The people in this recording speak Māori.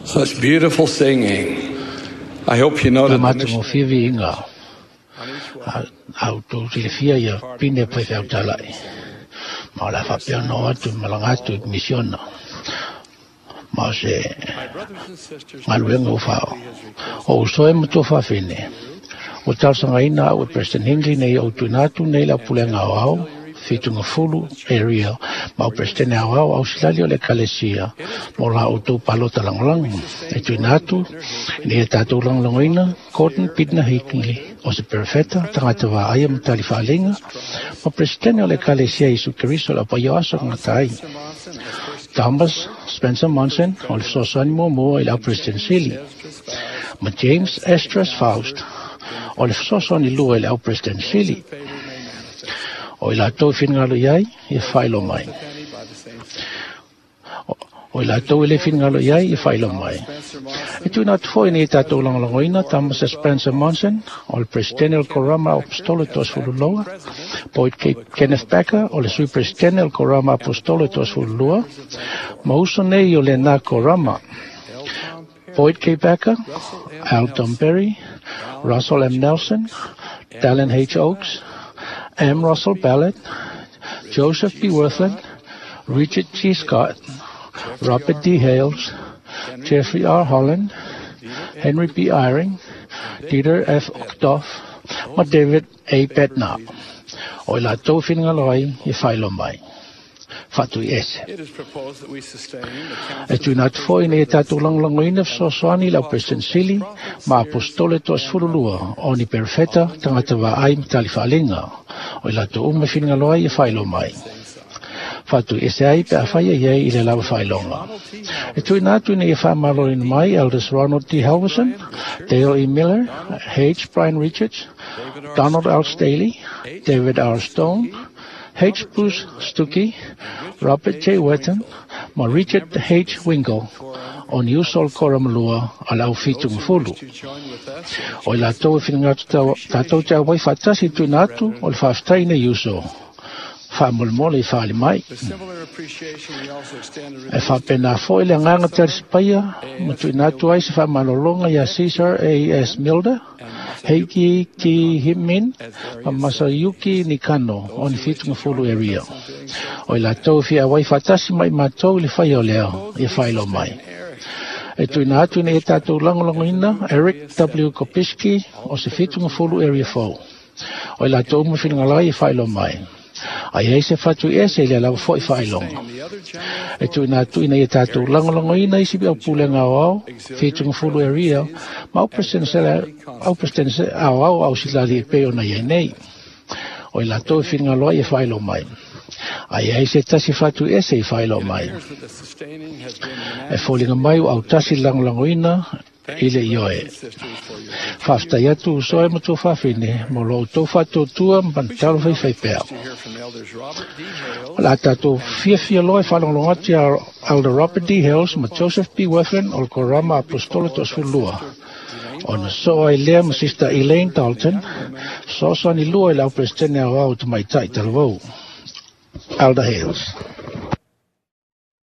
Such beautiful singing. I hope you noted the mission. Fitunga fulu area mau presidente awau auxiliario le kalesia mo la auto palota langlang e tuinatu ni tatu langlongoina cotton pitna hikli o se perfetta tangata wa ayam talifalinga mo presidente le kalesia Isu Kristo la payaso ngatai Thomas Spencer Monson o sosan mo ila presidente Sili mo James Esdras Faust o sosan ilu ila presidente Sili o ila tau whinngalo iai I whailo mai. O ila tau ele whinngalo iai I whailo mai. E tui nā tufoi ni tātou langolangoina Thomas Spencer Monson o le Presidente Korama Apostolitos Fululua, Boyd Kenneth Becker o le Sui Presidente Korama Apostolitos Fululua, mauso nei o le nā Korama, Boyd K. Becker, Alton Berry, Russell M. Nelson, Dallin H. Oaks, M. Russell Ballard, Joseph B. Worthland, Richard G. Scott, Robert D. Hales, Jeffrey R. Holland, Henry B. Eyring, Dieter F. Uchtdorf, ma David A. Bednar. O ila tau whingaloi I whailo mai. Fatu ese. E tu nā tufoi ne tātou langlangoina sosoani lau President Sili, ma apostole toas furulua, o ni perfeta tangata wa ai mtali whaalinga, o ila tu ume whingaloi I whailo mai. Fatu ese ai pe awhaia iei I le lau whailonga. E tu nā tu ne whamaloin mai Elders Ronald D. Halverson, Dale E. Miller, H. Brian Richards, Donald L. Staley, David R. Stone, H. Bruce Stuckey, Robert J. Wetton, ma Richard H. Winkle, o ni usol koramalua a lau fitung fulu. O ila tau whinangatu tātou te awai whatasi tu nātu o le whaftai na uso. Whamulmole I whaali mai. E whapena fo ile nganga terisipaia, mutu nātu ai se whamalolonga ia Caesar A.S. Milder, Heiki Ki Himin, Masayuki Nikano, o ni fitunga fulu area. O ila tau fia wai whatasi mai mātou li whai o leo, I whailo mai. E tui nā atu ne e tātou langolongoina, Eric W. Kopiski, o se fitunga fulu area 4. O ila tau mawhingalai I whailo mai. Ai hei se whatu e se le lau fo I whailonga. E tui nā tui ne e tātou langolongoina I sibi au pulenga au, fitunga fulu area, ma au presidente au silali e peo na iei nei. O ila tau whingaloi I whailo mai. Ai hei se tasi whatu e se I whailo mai. E fōlinga mai au tasi langolongoina I le ioe. Whaftai atu usoe matu whawhine, mo lo tau whatu tua mbantalo whai pēo. La tātou fia loe whalongolongati Elder Robert D. Hales ma Joseph B. Worthland o Korama Apostolitos Fulua. O na soa I lea ma Sister Elaine Dalton, so ni lua I lau presidente au au tamaitai talavau. Elder Hales.